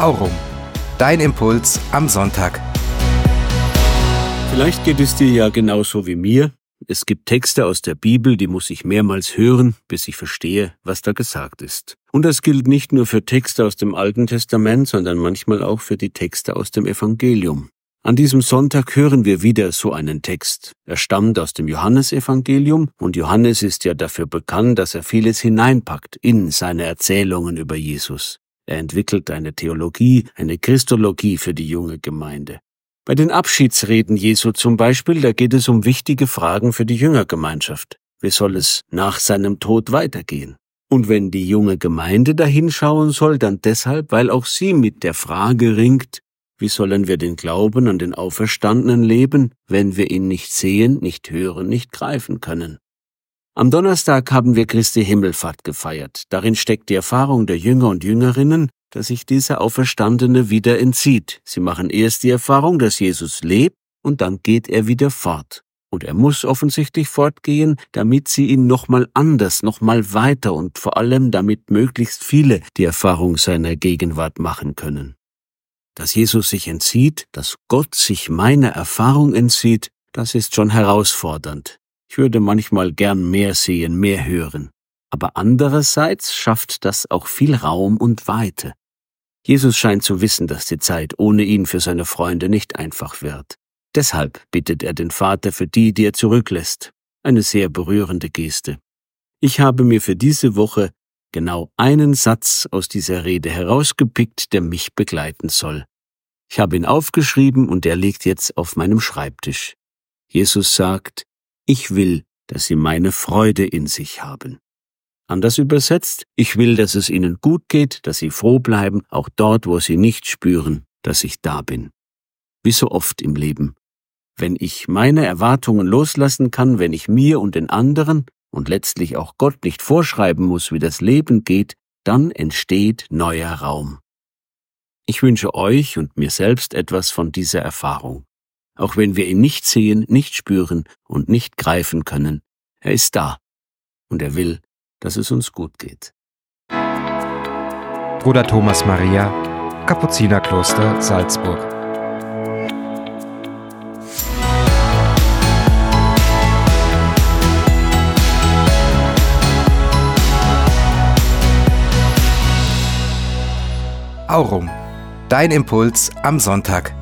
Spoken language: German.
Aurum. Dein Impuls am Sonntag. Vielleicht geht es dir ja genauso wie mir. Es gibt Texte aus der Bibel, die muss ich mehrmals hören, bis ich verstehe, was da gesagt ist. Und das gilt nicht nur für Texte aus dem Alten Testament, sondern manchmal auch für die Texte aus dem Evangelium. An diesem Sonntag hören wir wieder so einen Text. Er stammt aus dem Johannesevangelium und Johannes ist ja dafür bekannt, dass er vieles hineinpackt in seine Erzählungen über Jesus. Er entwickelt eine Theologie, eine Christologie für die junge Gemeinde. Bei den Abschiedsreden Jesu zum Beispiel, da geht es um wichtige Fragen für die Jüngergemeinschaft. Wie soll es nach seinem Tod weitergehen? Und wenn die junge Gemeinde da hinschauen soll, dann deshalb, weil auch sie mit der Frage ringt, wie sollen wir den Glauben an den Auferstandenen leben, wenn wir ihn nicht sehen, nicht hören, nicht greifen können? Am Donnerstag haben wir Christi Himmelfahrt gefeiert. Darin steckt die Erfahrung der Jünger und Jüngerinnen, dass sich dieser Auferstandene wieder entzieht. Sie machen erst die Erfahrung, dass Jesus lebt, und dann geht er wieder fort. Und er muss offensichtlich fortgehen, damit sie ihn nochmal anders, nochmal weiter und vor allem damit möglichst viele die Erfahrung seiner Gegenwart machen können. Dass Jesus sich entzieht, dass Gott sich meiner Erfahrung entzieht, das ist schon herausfordernd. Ich würde manchmal gern mehr sehen, mehr hören. Aber andererseits schafft das auch viel Raum und Weite. Jesus scheint zu wissen, dass die Zeit ohne ihn für seine Freunde nicht einfach wird. Deshalb bittet er den Vater für die, die er zurücklässt. Eine sehr berührende Geste. Ich habe mir für diese Woche genau einen Satz aus dieser Rede herausgepickt, der mich begleiten soll. Ich habe ihn aufgeschrieben und er liegt jetzt auf meinem Schreibtisch. Jesus sagt: Ich will, dass sie meine Freude in sich haben. Anders übersetzt: Ich will, dass es ihnen gut geht, dass sie froh bleiben, auch dort, wo sie nicht spüren, dass ich da bin. Wie so oft im Leben. Wenn ich meine Erwartungen loslassen kann, wenn ich mir und den anderen und letztlich auch Gott nicht vorschreiben muss, wie das Leben geht, dann entsteht neuer Raum. Ich wünsche euch und mir selbst etwas von dieser Erfahrung. Auch wenn wir ihn nicht sehen, nicht spüren und nicht greifen können, er ist da und er will, dass es uns gut geht. Bruder Thomas Maria, Kapuzinerkloster Salzburg. Aurum. Dein Impuls am Sonntag.